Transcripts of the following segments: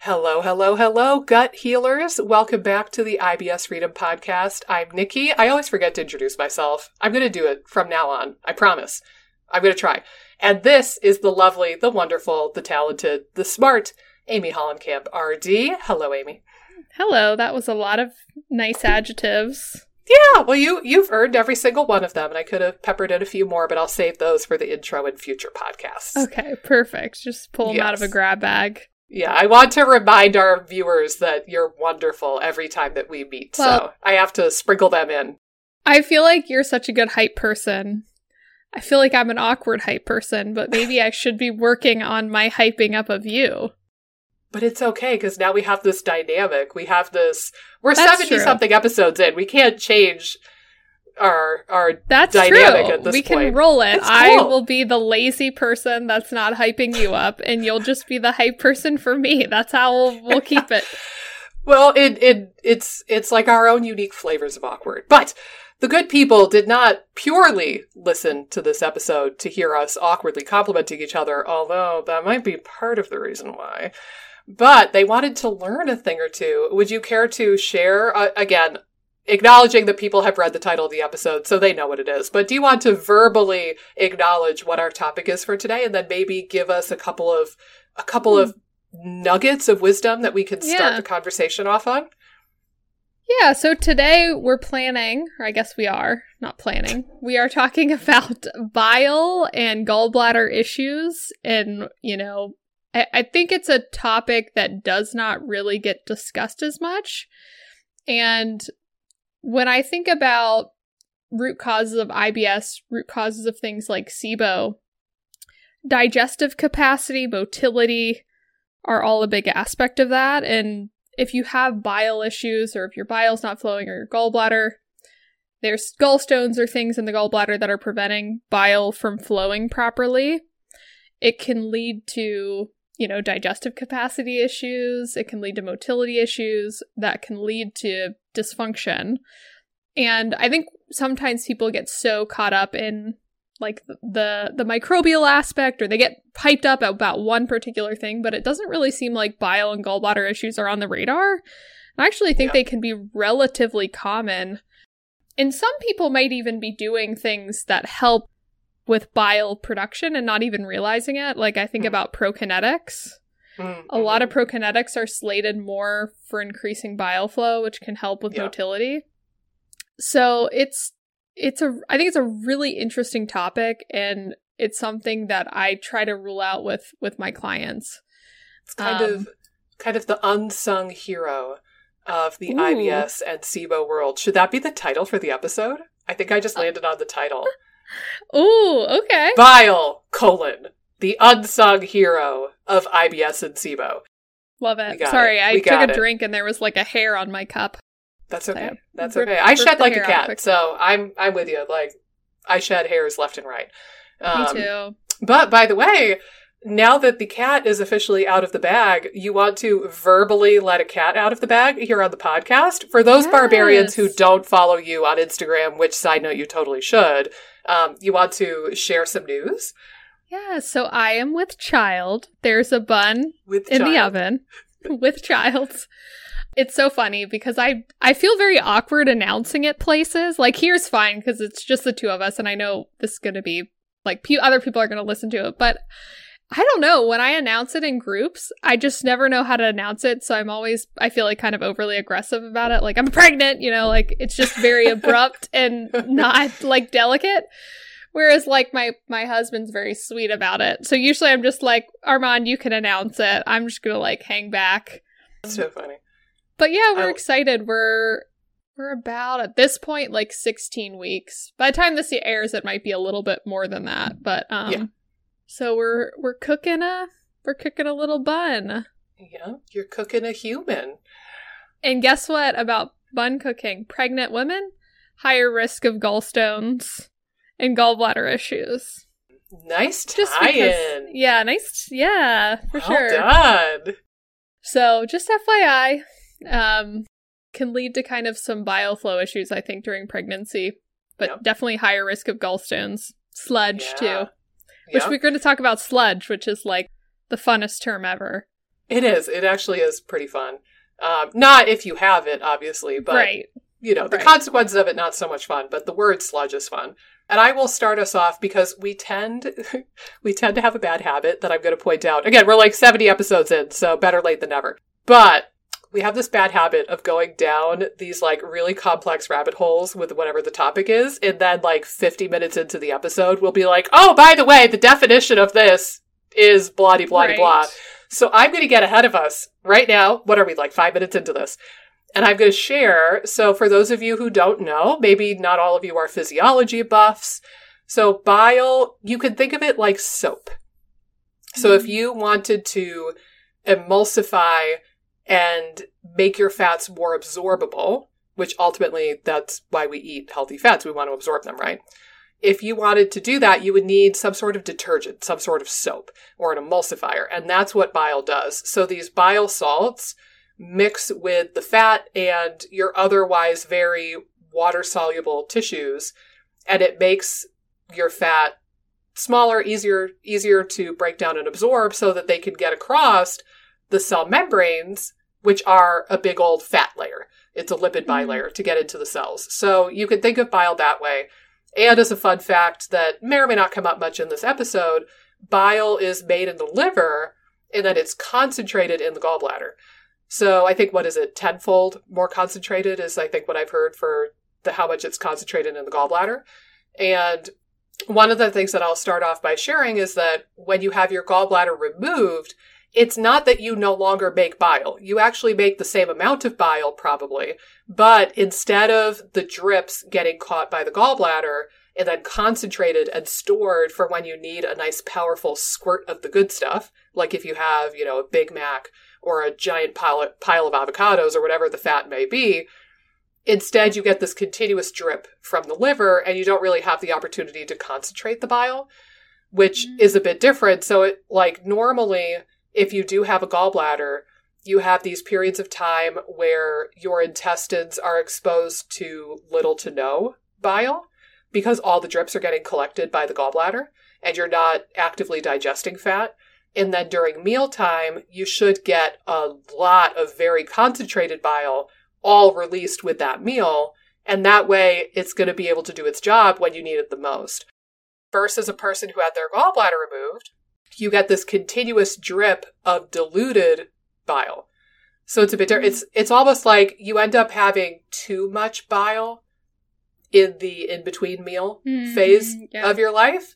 Hello, hello, hello, gut healers. Welcome back to the IBS Freedom Podcast. I'm Nikki. I always forget to introduce myself. I'm going to do it from now on. I promise. I'm going to try. And this is the lovely, the wonderful, the talented, the smart Amy Hollenkamp, RD. Hello, Amy. Hello. That was a lot of nice adjectives. Yeah, well, you've earned every single one of them, and I could have peppered in a few more, but I'll save those for the intro and future podcasts. Okay, perfect. Just pull them out of a grab bag. Yeah, I want to remind our viewers that you're wonderful every time that we meet, so I have to sprinkle them in. I feel like you're such a good hype person. I feel like I'm an awkward hype person, but maybe I should be working on my hyping up of you. But it's okay, because now we have this dynamic. We have this... We're 70-something episodes in. We can't change our That's dynamic true. at this we point. Can roll it. Cool. I will be the lazy person that's not hyping you up, and you'll just be the hype person for me. That's how we'll keep it. Well, it's like our own unique flavors of awkward. But the good people did not purely listen to this episode to hear us awkwardly complimenting each other, although that might be part of the reason why. But they wanted to learn a thing or two. Would you care to share, again, acknowledging that people have read the title of the episode, so they know what it is. But do you want to verbally acknowledge what our topic is for today, and then maybe give us a couple of nuggets of wisdom that we can start the conversation off on? Yeah, so today we're planning, or I guess we are not planning. We are talking about bile and gallbladder issues, and I think it's a topic that does not really get discussed as much. And when I think about root causes of IBS, root causes of things like SIBO, digestive capacity, motility are all a big aspect of that. And if you have bile issues, or if your bile's not flowing, or your gallbladder, there's gallstones or things in the gallbladder that are preventing bile from flowing properly. It can lead to, digestive capacity issues. It can lead to motility issues that can lead to dysfunction. And I think sometimes people get so caught up in like the microbial aspect, or they get hyped up about one particular thing, but it doesn't really seem like bile and gallbladder issues are on the radar. I actually think they can be relatively common. And some people might even be doing things that help with bile production and not even realizing it. Like I think about prokinetics. A lot of prokinetics are slated more for increasing bile flow, which can help with motility. So I think it's a really interesting topic, and it's something that I try to rule out with my clients. It's kind of the unsung hero of the IBS and SIBO world. Should that be the title for the episode? I think I just landed on the title. Ooh, okay. Bile, the unsung hero of IBS and SIBO. Love it. Sorry, I took a drink and there was like a hair on my cup. That's okay. That's okay. I shed like a cat, so I'm with you. Like, I shed hairs left and right. Me too. But by the way, now that the cat is officially out of the bag, you want to verbally let a cat out of the bag here on the podcast? For those barbarians who don't follow you on Instagram, which, side note, you totally should, you want to share some news? Yeah, so I am with child. There's a bun in the oven with child. It's so funny because I feel very awkward announcing it places. Like, here's fine because it's just the two of us, and I know this is going to be, like, other people are going to listen to it. But I don't know. When I announce it in groups, I just never know how to announce it. So I feel like kind of overly aggressive about it. Like, I'm pregnant, like, it's just very abrupt and not, like, delicate. Whereas, like, my husband's very sweet about it. So usually I'm just like, Armand, you can announce it. I'm just going to, like, hang back. That's so funny. But yeah, we're excited. We're about, at this point, like 16 weeks. By the time this airs, it might be a little bit more than that. But so we're cooking a little bun. Yeah, you're cooking a human. And guess what about bun cooking? Pregnant women, higher risk of gallstones and gallbladder issues. Nice tie-in. Yeah, nice. Yeah, for sure. Well done. So just FYI. Can lead to kind of some bile flow issues, I think, during pregnancy, but definitely higher risk of gallstones. Sludge, too. Which we're going to talk about sludge, which is like the funnest term ever. It is. It actually is pretty fun. Not if you have it, obviously, but, right. The consequences of it, not so much fun, but the word sludge is fun. And I will start us off because we tend to have a bad habit that I'm going to point out. Again, we're like 70 episodes in, so better late than never. But we have this bad habit of going down these like really complex rabbit holes with whatever the topic is. And then like 50 minutes into the episode, we'll be like, oh, by the way, the definition of this is blah, blah, blah, blah. So I'm going to get ahead of us right now. What are we, like 5 minutes into this? And I'm going to share. So for those of you who don't know, maybe not all of you are physiology buffs. So bile, you can think of it like soap. So if you wanted to emulsify and make your fats more absorbable, which ultimately that's why we eat healthy fats. We want to absorb them, right? If you wanted to do that, you would need some sort of detergent, some sort of soap or an emulsifier. And that's what bile does. So these bile salts mix with the fat and your otherwise very water-soluble tissues, and it makes your fat smaller, easier to break down and absorb so that they can get across the cell membranes, which are a big old fat layer. It's a lipid bilayer to get into the cells. So you can think of bile that way. And as a fun fact that may or may not come up much in this episode, bile is made in the liver and then it's concentrated in the gallbladder. So I think, what is it, tenfold more concentrated is I think what I've heard for how much it's concentrated in the gallbladder. And one of the things that I'll start off by sharing is that when you have your gallbladder removed, it's not that you no longer make bile. You actually make the same amount of bile probably, but instead of the drips getting caught by the gallbladder and then concentrated and stored for when you need a nice powerful squirt of the good stuff, like if you have, a Big Mac or a giant pile of avocados or whatever the fat may be, instead you get this continuous drip from the liver and you don't really have the opportunity to concentrate the bile, which is a bit different. So it, like, normally, if you do have a gallbladder, you have these periods of time where your intestines are exposed to little to no bile because all the drips are getting collected by the gallbladder and you're not actively digesting fat. And then during mealtime, you should get a lot of very concentrated bile all released with that meal. And that way it's going to be able to do its job when you need it the most. Versus a person who had their gallbladder removed, you get this continuous drip of diluted bile. So it's a bit different. It's almost like you end up having too much bile in the in-between meal phase of your life.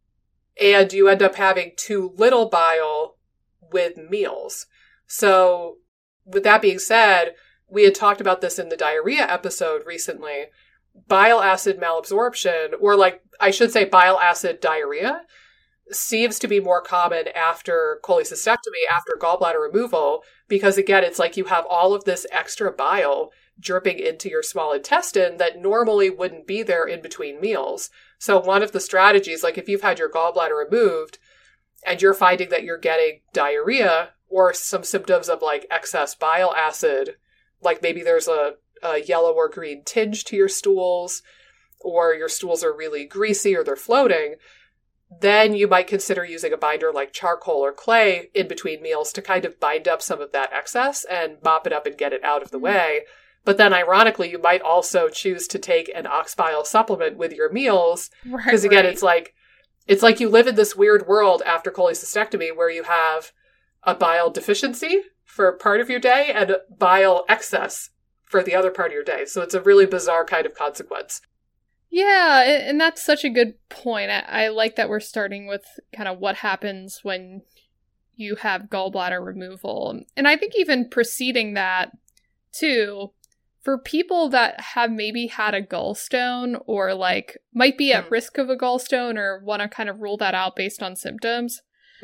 And you end up having too little bile with meals. So with that being said, we had talked about this in the diarrhea episode recently. Bile acid malabsorption, or like I should say bile acid diarrhea, seems to be more common after cholecystectomy, after gallbladder removal, because again, it's like you have all of this extra bile dripping into your small intestine that normally wouldn't be there in between meals. So one of the strategies, like if you've had your gallbladder removed and you're finding that you're getting diarrhea or some symptoms of like excess bile acid, like maybe there's a yellow or green tinge to your stools, or your stools are really greasy or they're floating, then you might consider using a binder like charcoal or clay in between meals to kind of bind up some of that excess and mop it up and get it out of the way. But then ironically, you might also choose to take an ox bile supplement with your meals. Because again, it's like you live in this weird world after cholecystectomy where you have a bile deficiency for part of your day and bile excess for the other part of your day. So it's a really bizarre kind of consequence. Yeah, and that's such a good point. I like that we're starting with kind of what happens when you have gallbladder removal. And I think even preceding that, too, for people that have maybe had a gallstone or like might be at risk of a gallstone or want to kind of rule that out based on symptoms,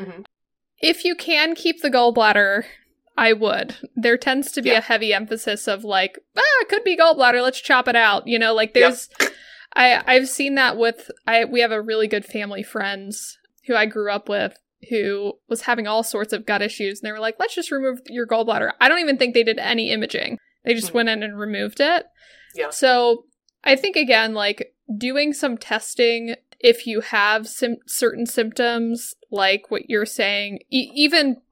if you can keep the gallbladder, I would. There tends to be a heavy emphasis of like, it could be gallbladder, let's chop it out. Like there's... I've seen that with, we have a really good family friends who I grew up with who was having all sorts of gut issues. And they were like, let's just remove your gallbladder. I don't even think they did any imaging. They just went in and removed it. Yeah. So I think, again, like doing some testing if you have certain symptoms, like what you're saying, even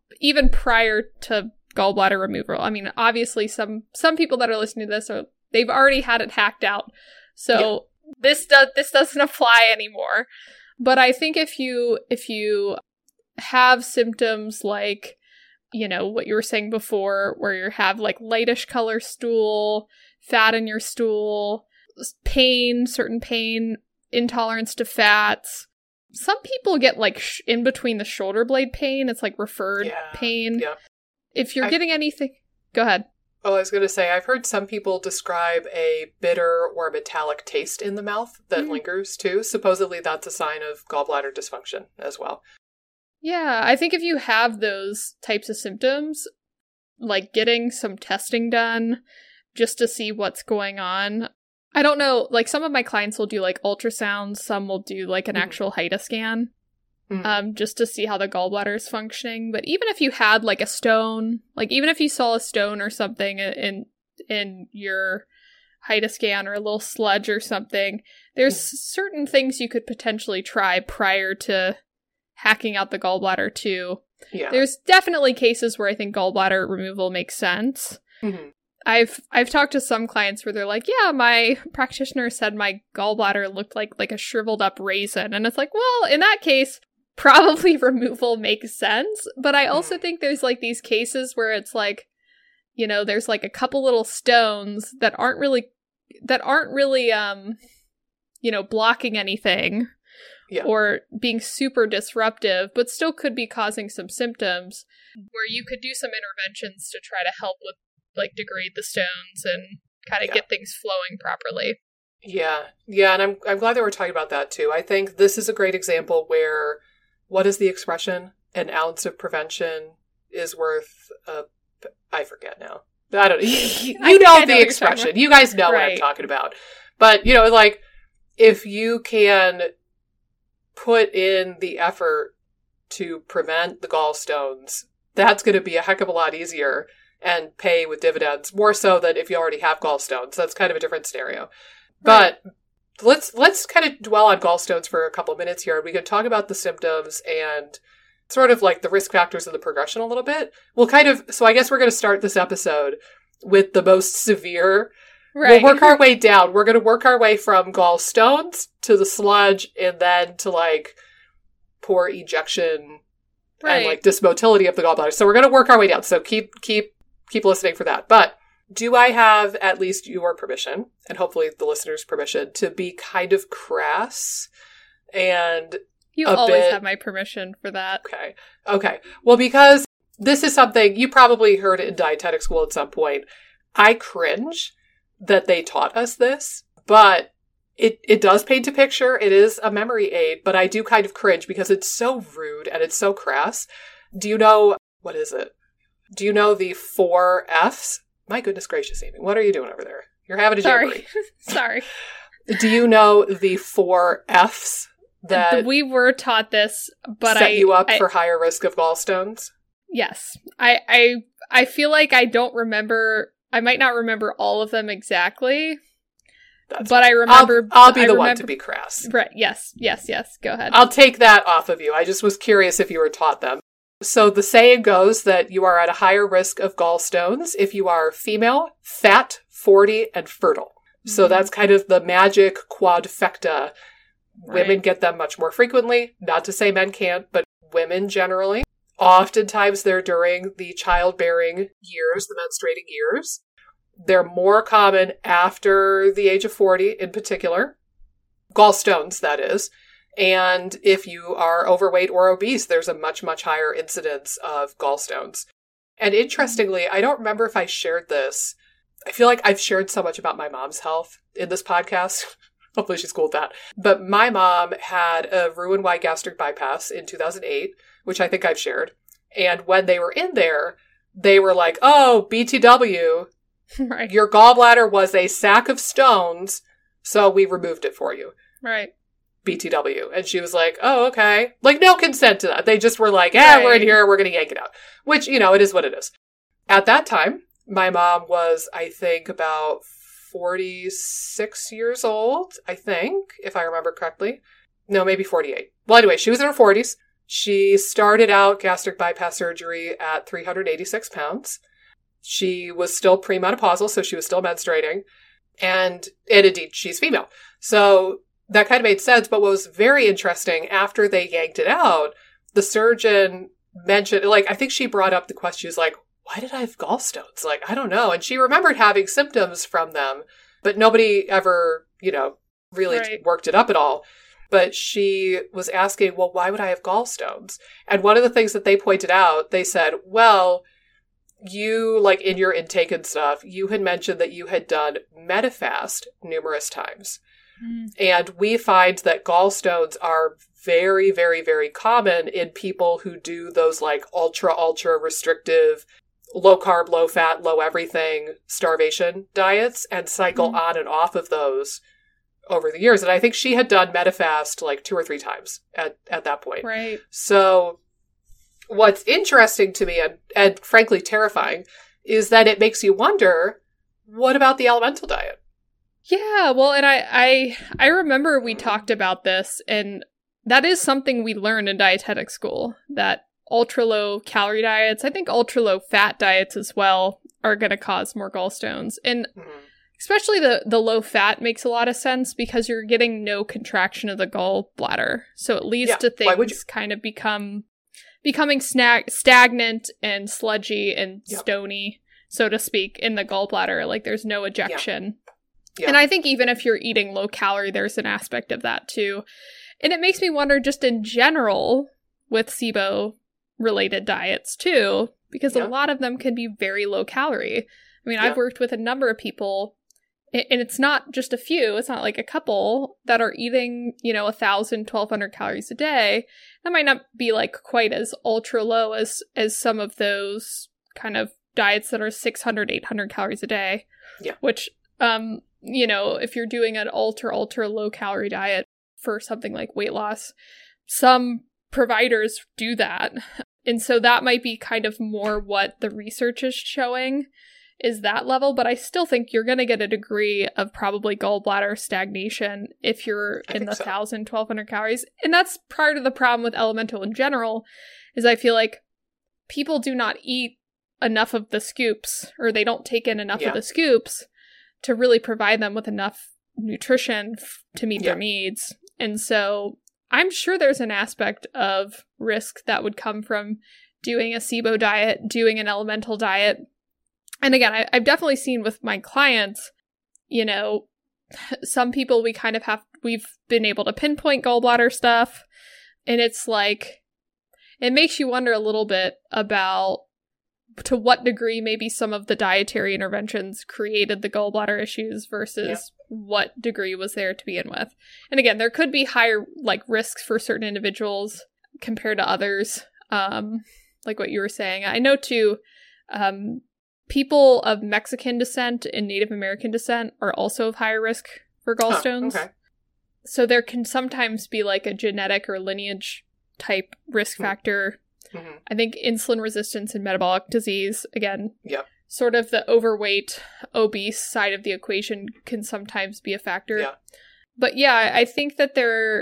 even prior to gallbladder removal. I mean, obviously some people that are listening to this they've already had it hacked out. So this doesn't apply anymore. But I think if you have symptoms like, you know, what you were saying before, where you have like lightish color stool, fat in your stool, certain pain, intolerance to fats. Some people get like in between the shoulder blade pain. It's like referred pain. Yeah. If you're getting anything, go ahead. Oh, I was going to say, I've heard some people describe a bitter or metallic taste in the mouth that lingers too. Supposedly that's a sign of gallbladder dysfunction as well. Yeah, I think if you have those types of symptoms, like getting some testing done just to see what's going on. I don't know, like some of my clients will do like ultrasounds, some will do like an actual HIDA scan, just to see how the gallbladder is functioning. But even if you had like a stone, like even if you saw a stone or something in your HIDA scan or a little sludge or something, there's certain things you could potentially try prior to hacking out the gallbladder too. Yeah. There's definitely cases where I think gallbladder removal makes sense. Mm-hmm. I've talked to some clients where they're like, yeah, my practitioner said my gallbladder looked like a shriveled up raisin. And it's like, well, in that case, probably removal makes sense. But I also think there's like these cases where it's like, you know, there's like a couple little stones that aren't really, you know, blocking anything or being super disruptive, but still could be causing some symptoms where you could do some interventions to try to help with like degrade the stones and kind of get things flowing properly. Yeah. And I'm glad that we're talking about that too. I think this is a great example where, what is the expression? An ounce of prevention is worth I forget now. I don't you know the expression. You guys know what I'm talking about. But, you know, like if you can put in the effort to prevent the gallstones, that's going to be a heck of a lot easier and pay with dividends, more so than if you already have gallstones. That's kind of a different scenario. But let's kind of dwell on gallstones for a couple of minutes here. We can talk about the symptoms and sort of like the risk factors of the progression a little bit. So I guess we're going to start this episode with the most severe. Right. We'll work our way down. We're going to work our way from gallstones to the sludge and then to like poor ejection and like dysmotility of the gallbladder. So we're going to work our way down. So keep listening for that. But do I have at least your permission, and hopefully the listeners' permission, to be kind of crass and you always have my permission for that. Okay. Well, because this is something you probably heard in dietetic school at some point. I cringe that they taught us this, but it does paint a picture. It is a memory aid, but I do kind of cringe because it's so rude and it's so crass. Do you know, what is it? Do you know the 4 Fs? My goodness gracious, Amy, what are you doing over there? You're having a jamboree. Sorry. Do you know the 4 Fs that we were taught this, but set you up for higher risk of gallstones? Yes. I feel like I don't remember. I might not remember all of them exactly. But I remember. I'll be the one to be crass. Right. Yes. Go ahead. I'll take that off of you. I just was curious if you were taught them. So the saying goes that you are at a higher risk of gallstones if you are female, fat, 40, and fertile. So that's kind of the magic quadfecta. Women get them much more frequently. Not to say men can't, but women generally. Oftentimes they're during the childbearing years, the menstruating years. They're more common after the age of 40 in particular. Gallstones, that is. And if you are overweight or obese, there's a much, much higher incidence of gallstones. And interestingly, I don't remember if I shared this. I feel like I've shared so much about my mom's health in this podcast. Hopefully she's cool with that. But my mom had a Roux-en-Y gastric bypass in 2008, which I think I've shared. And when they were in there, they were like, oh, BTW, your gallbladder was a sack of stones, so we removed it for you. Right. BTW. And she was like, oh, okay. Like, no consent to that. They just were like, we're in here, we're going to yank it out. Which, you know, it is what it is. At that time, my mom was, I think, about 46 years old, I think, if I remember correctly. No, maybe 48. Well, anyway, she was in her 40s. She started out gastric bypass surgery at 386 pounds. She was still premenopausal, so she was still menstruating. And indeed, she's female. So that kind of made sense. But what was very interesting, after they yanked it out, the surgeon mentioned, like, I think she brought up the question, she was like, why did I have gallstones? Like, I don't know. And she remembered having symptoms from them, but nobody ever, really worked it up at all. But she was asking, well, why would I have gallstones? And one of the things that they pointed out, they said, well, you, like in your intake and stuff, you had mentioned that you had done Medifast numerous times. And we find that gallstones are very, very, very common in people who do those like ultra restrictive, low carb, low fat, low everything starvation diets and cycle on and off of those over the years. And I think she had done Medifast like 2 or 3 times at that point. Right. So what's interesting to me and frankly terrifying is that it makes you wonder, what about the elemental diet? Yeah, well, and I remember we talked about this, and that is something we learned in dietetic school, that ultra low calorie diets, I think ultra low fat diets as well, are going to cause more gallstones. And especially the low fat makes a lot of sense because you're getting no contraction of the gallbladder. So it leads to things kind of becoming stagnant and sludgy and stony, so to speak, in the gallbladder. Like there's no ejection. Yeah. And I think even if you're eating low calorie, there's an aspect of that too. And it makes me wonder just in general with SIBO related diets too, because a lot of them can be very low calorie. I mean, I've worked with a number of people, and it's not just a few, it's not like a couple that are eating, 1,000, 1,200 calories a day. That might not be like quite as ultra low as some of those kind of diets that are 600, 800 calories a day. Yeah. Which, if you're doing an ultra low calorie diet for something like weight loss, some providers do that. And so that might be kind of more what the research is showing is that level. But I still think you're going to get a degree of probably gallbladder stagnation if you're in the 1,000, 1,200 calories. And that's part of the problem with elemental in general, is I feel like people do not eat enough of the scoops, or they don't take in enough of the scoops to really provide them with enough nutrition to meet their needs. And so I'm sure there's an aspect of risk that would come from doing a SIBO diet, doing an elemental diet. And again, I've definitely seen with my clients, some people we've been able to pinpoint gallbladder stuff. And it's like, it makes you wonder a little bit about to what degree maybe some of the dietary interventions created the gallbladder issues versus what degree was there to begin with. And again, there could be higher risks for certain individuals compared to others, like what you were saying. I know too, people of Mexican descent and Native American descent are also of higher risk for gallstones. Okay. So there can sometimes be like a genetic or lineage type risk factor. Mm-hmm. I think insulin resistance and metabolic disease, again, sort of the overweight, obese side of the equation can sometimes be a factor. Yeah. But I think that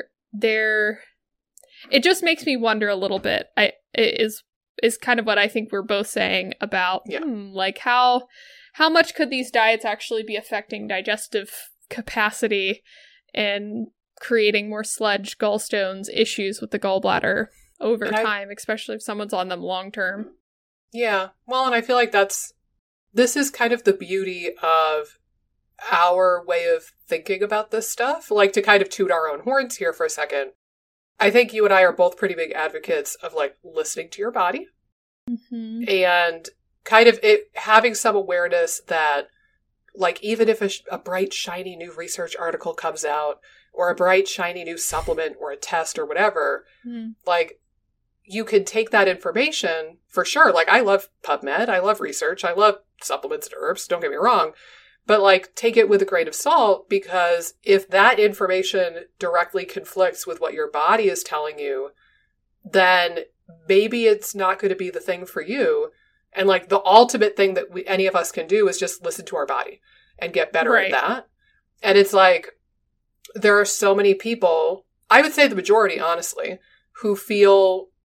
it just makes me wonder a little bit. Is kind of what I think we're both saying about how much could these diets actually be affecting digestive capacity and creating more sludge, gallstones, issues with the gallbladder over time, especially if someone's on them long term. Yeah. Well, and I feel like this is kind of the beauty of our way of thinking about this stuff. Like, to kind of toot our own horns here for a second, I think you and I are both pretty big advocates of listening to your body and kind of having some awareness that even if a bright, shiny new research article comes out or a bright, shiny new supplement or a test or whatever, you can take that information for sure. I love PubMed. I love research. I love supplements and herbs. Don't get me wrong. But take it with a grain of salt, because if that information directly conflicts with what your body is telling you, then maybe it's not going to be the thing for you. And the ultimate thing that any of us can do is just listen to our body and get better at that. And it's there are so many people, I would say the majority, honestly, who feel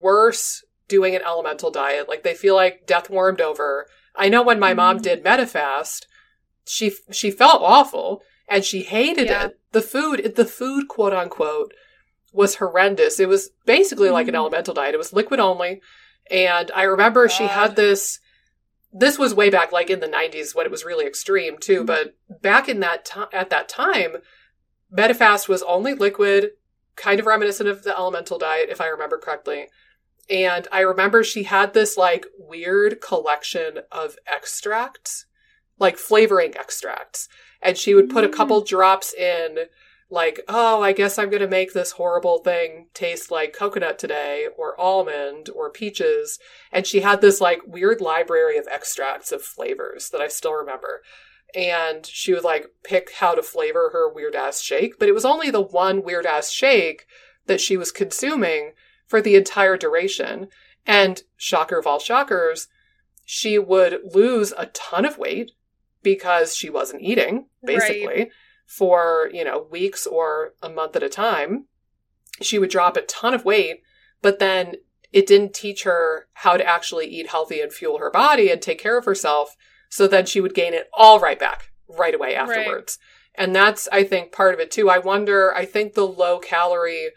worse doing an elemental diet. Like, they feel like death warmed over. I know when my mom did Medifast, she felt awful and she hated it. The food, quote unquote, was horrendous. It was basically like an elemental diet. It was liquid only. And I remember she had this was way back, like in the 90s when it was really extreme too. But back in at that time, Medifast was only liquid, kind of reminiscent of the elemental diet, if I remember correctly. And I remember she had this like weird collection of extracts, like flavoring extracts. And she would put a couple drops in, like, oh, I guess I'm going to make this horrible thing taste like coconut today, or almond, or peaches. And she had this like weird library of extracts of flavors that I still remember. And she would like pick how to flavor her weird ass shake. But it was only the one weird ass shake that she was consuming for the entire duration. And shocker of all shockers, she would lose a ton of weight because she wasn't eating, basically, for, weeks or a month at a time. She would drop a ton of weight, but then it didn't teach her how to actually eat healthy and fuel her body and take care of herself. So then she would gain it all right back right away afterwards. Right. And that's, I think, part of it too. I think the low calorie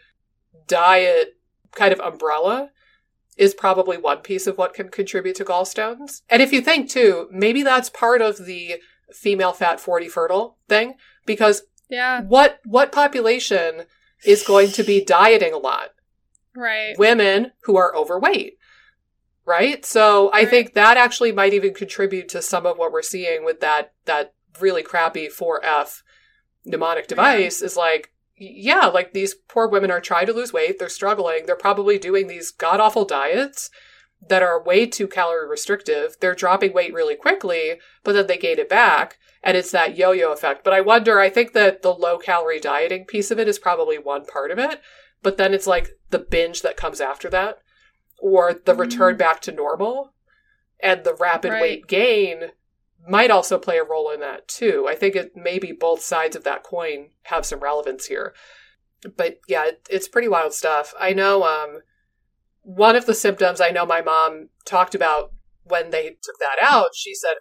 diet kind of umbrella is probably one piece of what can contribute to gallstones. And if you think too, maybe that's part of the female fat 40 fertile thing, because what population is going to be dieting a lot? Right. Women who are overweight. Right? So I think that actually might even contribute to some of what we're seeing with that really crappy 4F mnemonic device is like, like these poor women are trying to lose weight. They're struggling. They're probably doing these god-awful diets that are way too calorie restrictive. They're dropping weight really quickly, but then they gain it back. And it's that yo-yo effect. But I think that the low-calorie dieting piece of it is probably one part of it. But then it's like the binge that comes after that, or the return back to normal, and the rapid weight gain might also play a role in that too. I think it maybe both sides of that coin have some relevance here. But yeah, it's pretty wild stuff. I know one of the symptoms I know my mom talked about when they took that out, she said,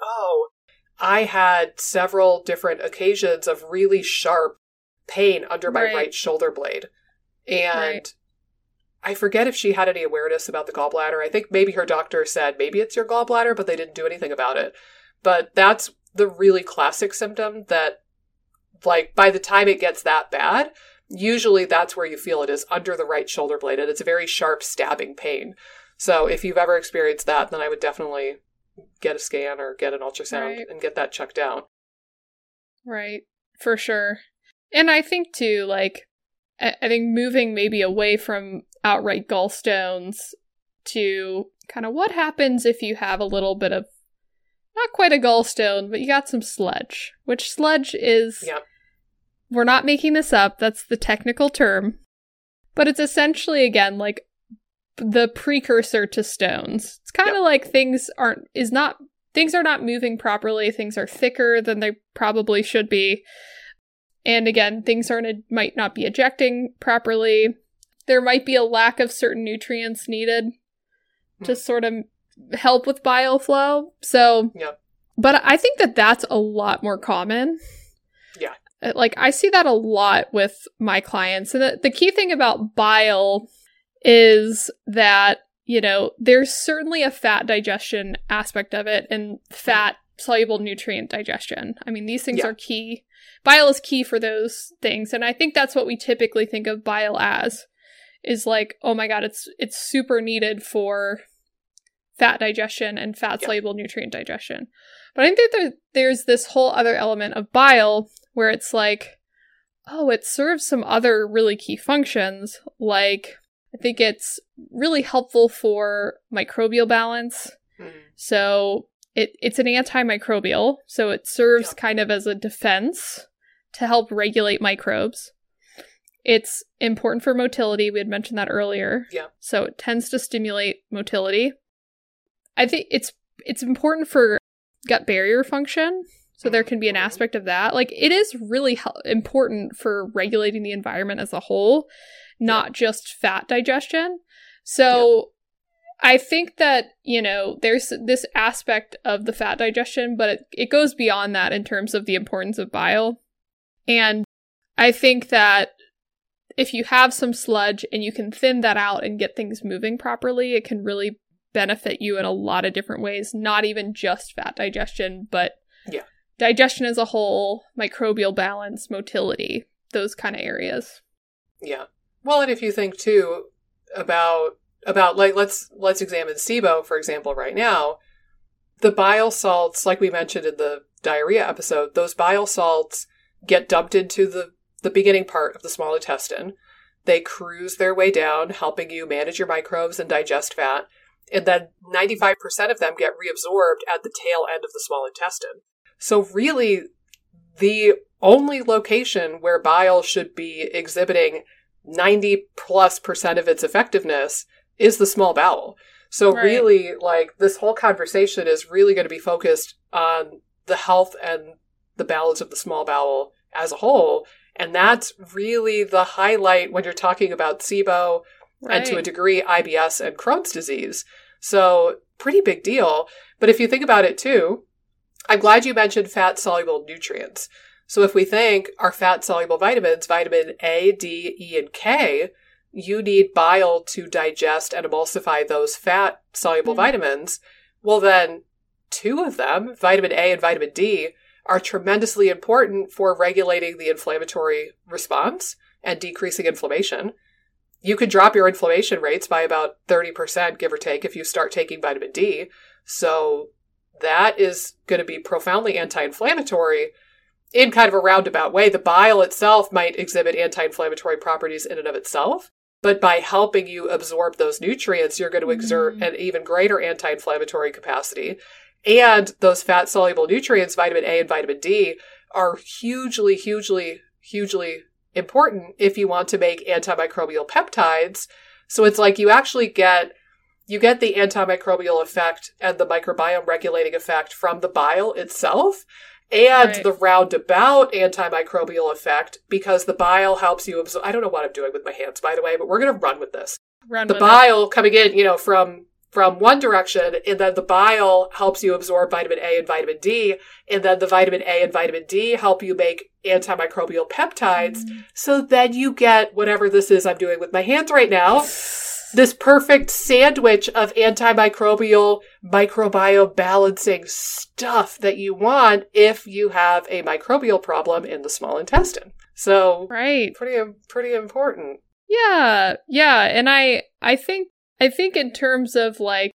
I had several different occasions of really sharp pain under my right shoulder blade. And I forget if she had any awareness about the gallbladder. I think maybe her doctor said, maybe it's your gallbladder, but they didn't do anything about it. But that's the really classic symptom that, like, by the time it gets that bad, usually that's where you feel it is, under the right shoulder blade. And it's a very sharp stabbing pain. So if you've ever experienced that, then I would definitely get a scan or get an ultrasound and get that checked out. Right. For sure. And I think too, like, I think moving maybe away from outright gallstones to kind of what happens if you have a little bit of, not quite a gallstone, but you got some sludge, which sludge is, we're not making this up, that's the technical term, but it's essentially, again, like the precursor to stones. It's kind of like things are not moving properly, things are thicker than they probably should be. And again, things might not be ejecting properly. There might be a lack of certain nutrients needed to sort of help with bile flow. So, but I think that that's a lot more common. Yeah. Like, I see that a lot with my clients. And the key thing about bile is that, there's certainly a fat digestion aspect of it and fat soluble nutrient digestion. I mean, these things are key. Bile is key for those things. And I think that's what we typically think of bile as, is like, oh my God, it's super needed for fat digestion and fat soluble nutrient digestion. But I think that there's this whole other element of bile where it's like, oh, it serves some other really key functions. Like, I think it's really helpful for microbial balance. So it's an antimicrobial, so it serves kind of as a defense to help regulate microbes. It's important for motility. We had mentioned that earlier. Yeah. So it tends to stimulate motility. I think it's important for gut barrier function. So there can be an aspect of that. Like, it is really important for regulating the environment as a whole, not just fat digestion. So I think that, there's this aspect of the fat digestion, but it goes beyond that in terms of the importance of bile. And I think that if you have some sludge and you can thin that out and get things moving properly, it can really benefit you in a lot of different ways, not even just fat digestion, but digestion as a whole, microbial balance, motility, those kind of areas. Yeah. Well, and if you think too about like let's examine SIBO, for example, right now. The bile salts, like we mentioned in the diarrhea episode, those bile salts get dumped into the beginning part of the small intestine. They cruise their way down, helping you manage your microbes and digest fat. And then 95% of them get reabsorbed at the tail end of the small intestine. So really, the only location where bile should be exhibiting 90+% of its effectiveness is the small bowel. So really, like, this whole conversation is really going to be focused on the health and the balance of the small bowel as a whole. And that's really the highlight when you're talking about SIBO and to a degree IBS and Crohn's disease. So pretty big deal. But if you think about it too, I'm glad you mentioned fat-soluble nutrients. So if we think our fat-soluble vitamins, vitamin A, D, E, and K, you need bile to digest and emulsify those fat-soluble vitamins. Well, then 2 of them, vitamin A and vitamin D, are tremendously important for regulating the inflammatory response and decreasing inflammation. You could drop your inflammation rates by about 30%, give or take, if you start taking vitamin D. So that is going to be profoundly anti-inflammatory in kind of a roundabout way. The bile itself might exhibit anti-inflammatory properties in and of itself, but by helping you absorb those nutrients, you're going to exert an even greater anti-inflammatory capacity. And those fat-soluble nutrients, vitamin A and vitamin D, are hugely, hugely, hugely important if you want to make antimicrobial peptides. So it's like you actually get the antimicrobial effect and the microbiome regulating effect from the bile itself, and the roundabout antimicrobial effect because the bile helps you absorb. I don't know what I'm doing with my hands, by the way, but we're going to run with this. The bile coming in, from one direction, and then the bile helps you absorb vitamin A and vitamin D, and then the vitamin A and vitamin D help you make antimicrobial peptides. So then you get whatever this is I'm doing with my hands right now, this perfect sandwich of antimicrobial, microbiome balancing stuff that you want if you have a microbial problem in the small intestine. So, pretty important. Yeah, and I think in terms of like,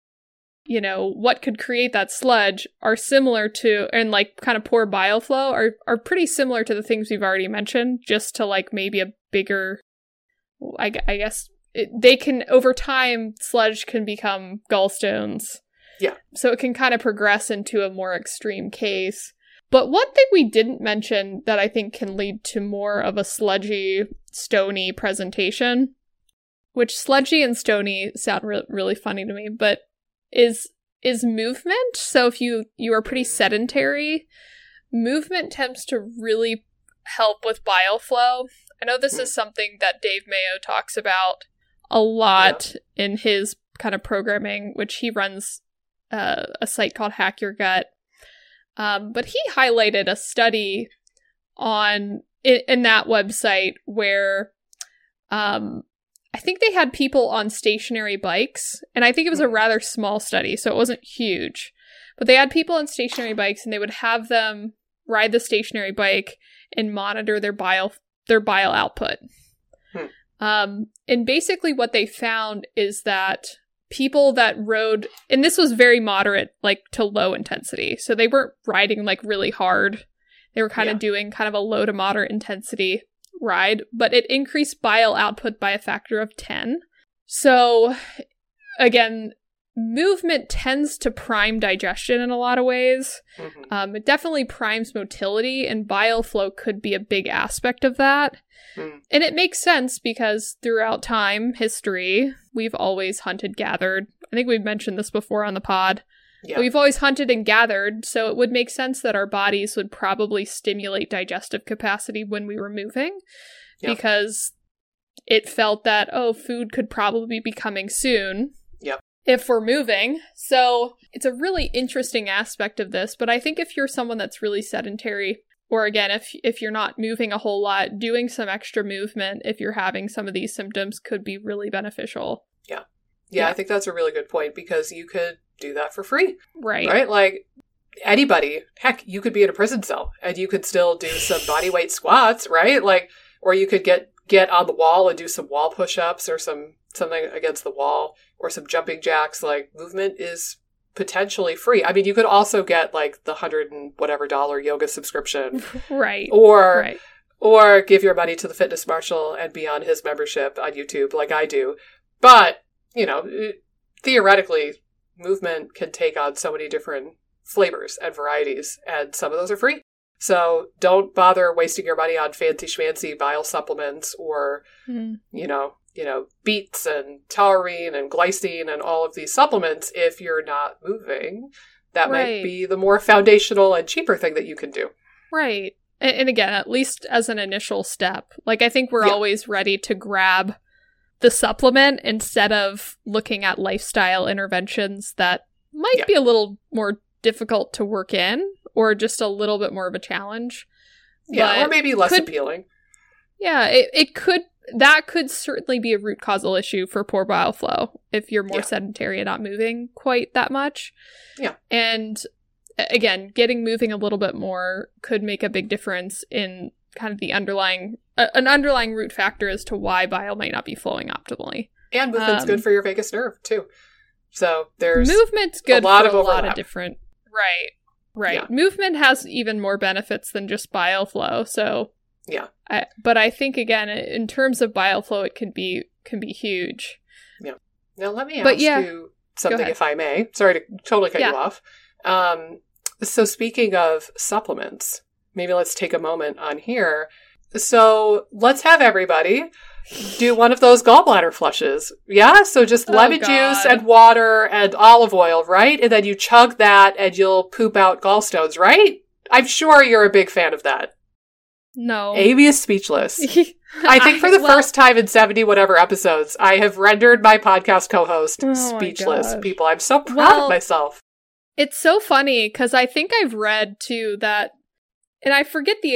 what could create that sludge are similar to, and like kind of poor bile flow are pretty similar to the things we've already mentioned, just to like maybe a bigger, I guess, they can, over time, sludge can become gallstones. Yeah. So it can kind of progress into a more extreme case. But one thing we didn't mention that I think can lead to more of a sludgy, stony presentation, which sludgy and stony sound really funny to me, but is movement. So if you are pretty sedentary, movement tends to really help with bile flow. I know this is something that Dave Mayo talks about a lot in his kind of programming, which he runs a site called Hack Your Gut. But he highlighted a study in that website where I think they had people on stationary bikes, and I think it was a rather small study, so it wasn't huge. But they had people on stationary bikes, and they would have them ride the stationary bike and monitor their bile output. And basically what they found is that people that rode, and this was very moderate, like to low intensity. So they weren't riding like really hard. They were kind of doing kind of a low to moderate intensity ride, but it increased bile output by a factor of 10. So again, movement tends to prime digestion in a lot of ways. It definitely primes motility, and bile flow could be a big aspect of that. And it makes sense because throughout history, we've always hunted, gathered. I think we've mentioned this before on the pod. Yeah. We've always hunted and gathered, so it would make sense that our bodies would probably stimulate digestive capacity when we were moving, because it felt that, food could probably be coming soon. if we're moving. So it's a really interesting aspect of this, but I think if you're someone that's really sedentary, or again, if you're not moving a whole lot, doing some extra movement if you're having some of these symptoms could be really beneficial. Yeah, I think that's a really good point, because you could do that for free. Right? Like, anybody, heck, you could be in a prison cell and you could still do some body weight squats, right? Like, or you could get on the wall and do some wall push-ups or something against the wall, or some jumping jacks. Like, movement is potentially free. I mean, you could also get like the $100 and whatever yoga subscription. Right. Or give your money to the Fitness Marshal and be on his membership on YouTube like I do. But, theoretically, movement can take on so many different flavors and varieties, and some of those are free. So don't bother wasting your money on fancy schmancy bile supplements or, beets and taurine and glycine and all of these supplements if you're not moving. That might be the more foundational and cheaper thing that you can do. Right. And again, at least as an initial step, like I think we're always ready to grab the supplement instead of looking at lifestyle interventions that might be a little more difficult to work in, or just a little bit more of a challenge. Yeah, or maybe less appealing. Yeah, that could certainly be a root causal issue for poor bile flow if you're more sedentary and not moving quite that much. Yeah. And again, getting moving a little bit more could make a big difference in kind of the underlying root factor as to why bile might not be flowing optimally. And movement's good for your vagus nerve too. So there's movement's good for a lot of different. Right. Yeah. Movement has even more benefits than just bile flow. So but I think again, in terms of bile flow, it can be huge. Yeah. Now let me ask you something, if I may. Sorry to totally cut you off. So speaking of supplements, maybe let's take a moment on here. So let's have everybody do one of those gallbladder flushes. Yeah? So just lemon juice and water and olive oil, right? And then you chug that and you'll poop out gallstones, right? I'm sure you're a big fan of that. No. Amy is speechless. I think for the first time in 70 whatever episodes, I have rendered my podcast co-host speechless. People, I'm so proud of myself. It's so funny because I think I've read too that, and I forget the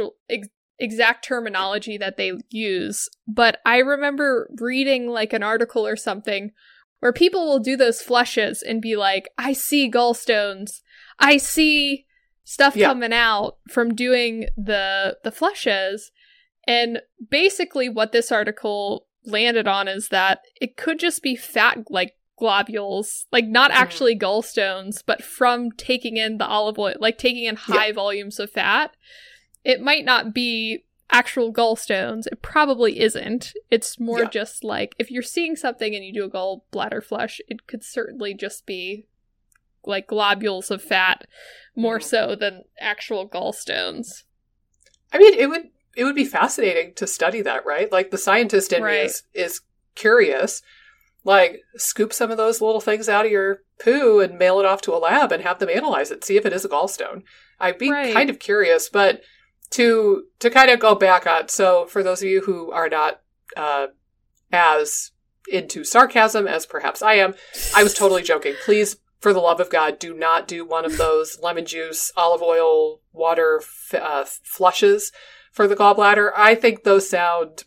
exact terminology that they use, but I remember reading like an article or something where people will do those flushes and be like, I see gallstones, I see stuff coming out from doing the flushes. And basically what this article landed on is that it could just be fat, like globules, like not actually gallstones, but from taking in the olive oil, like taking in high volumes of fat. It might not be actual gallstones. It probably isn't. It's more just like if you're seeing something and you do a gallbladder flush, it could certainly just be like globules of fat more so than actual gallstones. I mean, it would be fascinating to study that, right? Like the scientist in me is curious. Like, scoop some of those little things out of your poo and mail it off to a lab and have them analyze it, see if it is a gallstone. I'd be kind of curious, but to kind of go back on, so for those of you who are not as into sarcasm as perhaps I am, I was totally joking. Please, for the love of God, do not do one of those lemon juice, olive oil, water flushes for the gallbladder. I think those sound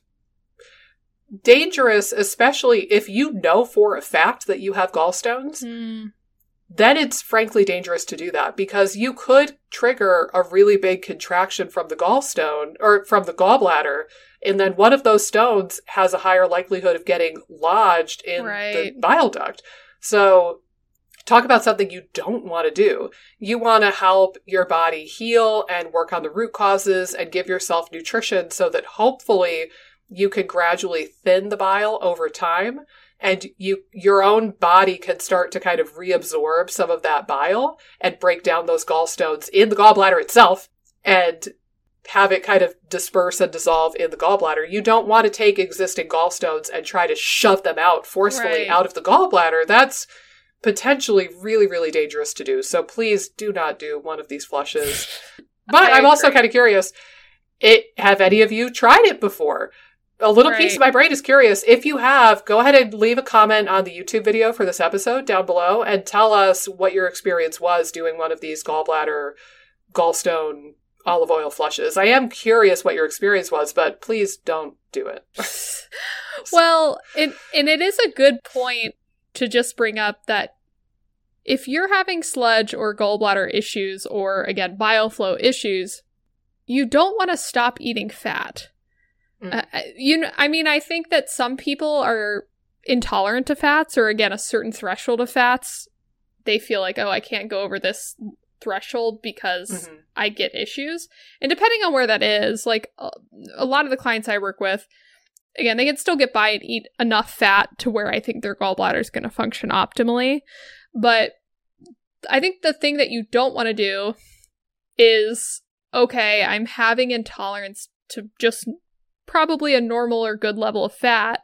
dangerous, especially if you know for a fact that you have gallstones. Then it's frankly dangerous to do that because you could trigger a really big contraction from the gallstone or from the gallbladder, and then one of those stones has a higher likelihood of getting lodged in the bile duct. So talk about something you don't want to do. You want to help your body heal and work on the root causes and give yourself nutrition so that hopefully you can gradually thin the bile over time, and your own body can start to kind of reabsorb some of that bile and break down those gallstones in the gallbladder itself and have it kind of disperse and dissolve in the gallbladder. You don't want to take existing gallstones and try to shove them out forcefully out of the gallbladder. That's potentially really, really dangerous to do. So please do not do one of these flushes. But I'm also kind of curious, have any of you tried it before? a little piece of my brain is curious. If you have, go ahead and leave a comment on the YouTube video for this episode down below and tell us what your experience was doing one of these gallbladder, gallstone, olive oil flushes. I am curious what your experience was, but please don't do it. Well, and it is a good point to just bring up that if you're having sludge or gallbladder issues or, again, bile flow issues, you don't want to stop eating fat. I think that some people are intolerant to fats, or again, a certain threshold of fats. They feel like, oh, I can't go over this threshold because I get issues. And depending on where that is, like a lot of the clients I work with, again, they can still get by and eat enough fat to where I think their gallbladder is going to function optimally. But I think the thing that you don't want to do is, okay, I'm having intolerance to just probably a normal or good level of fat.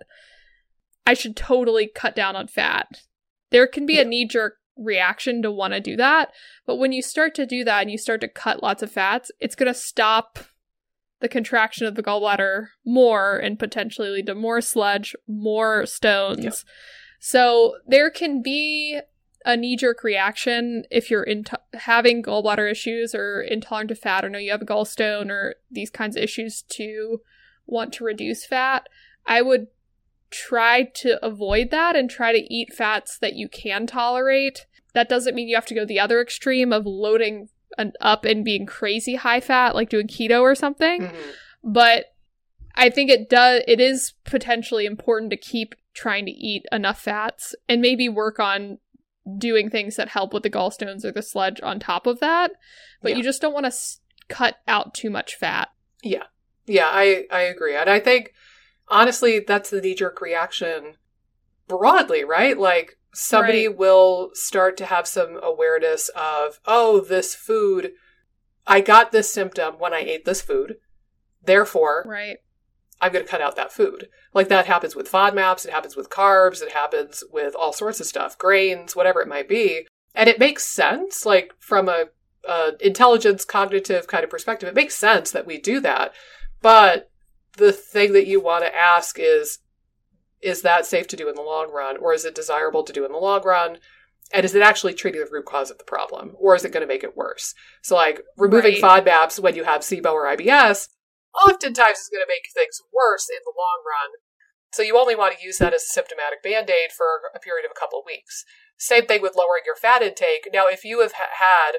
I should totally cut down on fat. There can be a knee-jerk reaction to want to do that, but when you start to do that and you start to cut lots of fats, it's going to stop the contraction of the gallbladder more and potentially lead to more sludge, more stones. Yep. So there can be a knee-jerk reaction if you're having gallbladder issues or intolerant to fat, or know you have a gallstone or these kinds of issues, to want to reduce fat. I would try to avoid that and try to eat fats that you can tolerate. That doesn't mean you have to go the other extreme of loading up and being crazy high fat, like doing keto or something. But I think it is potentially important to keep trying to eat enough fats and maybe work on doing things that help with the gallstones or the sludge on top of that. But you just don't want to cut out too much fat. Yeah, I agree. And I think, honestly, that's the knee-jerk reaction broadly, right? Like, somebody will start to have some awareness of, oh, this food, I got this symptom when I ate this food. Therefore, I'm going to cut out that food. Like, that happens with FODMAPs, it happens with carbs, it happens with all sorts of stuff, grains, whatever it might be. And it makes sense, like, from a intelligence, cognitive kind of perspective, it makes sense that we do that. But the thing that you want to ask is that safe to do in the long run? Or is it desirable to do in the long run? And is it actually treating the root cause of the problem? Or is it going to make it worse? So, like, removing FODMAPs when you have SIBO or IBS oftentimes is going to make things worse in the long run. So you only want to use that as a symptomatic Band-Aid for a period of a couple of weeks. Same thing with lowering your fat intake. Now, if you have had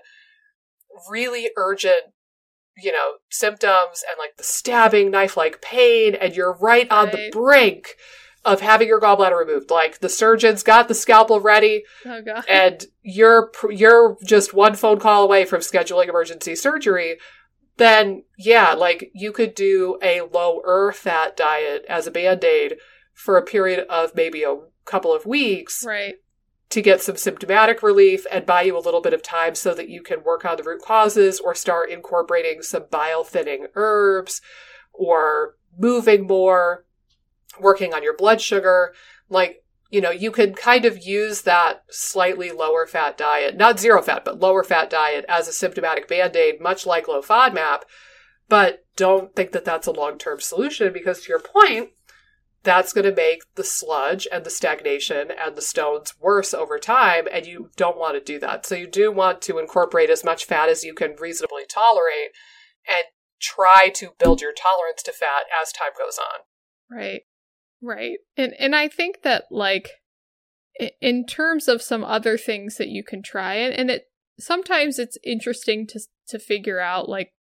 really urgent symptoms and like the stabbing knife-like pain, and you're right on the brink of having your gallbladder removed, like the surgeon's got the scalpel ready, and you're just one phone call away from scheduling emergency surgery, then like you could do a lower fat diet as a Band-Aid for a period of maybe a couple of weeks. To get some symptomatic relief and buy you a little bit of time so that you can work on the root causes or start incorporating some bile-thinning herbs or moving more, working on your blood sugar. Like, you can kind of use that slightly lower fat diet, not zero fat, but lower fat diet as a symptomatic Band-Aid, much like low FODMAP. But don't think that that's a long-term solution, because to your point, that's going to make the sludge and the stagnation and the stones worse over time, and you don't want to do that. So you do want to incorporate as much fat as you can reasonably tolerate and try to build your tolerance to fat as time goes on. Right. And I think that, like, in terms of some other things that you can try, and sometimes it's interesting to figure out, like,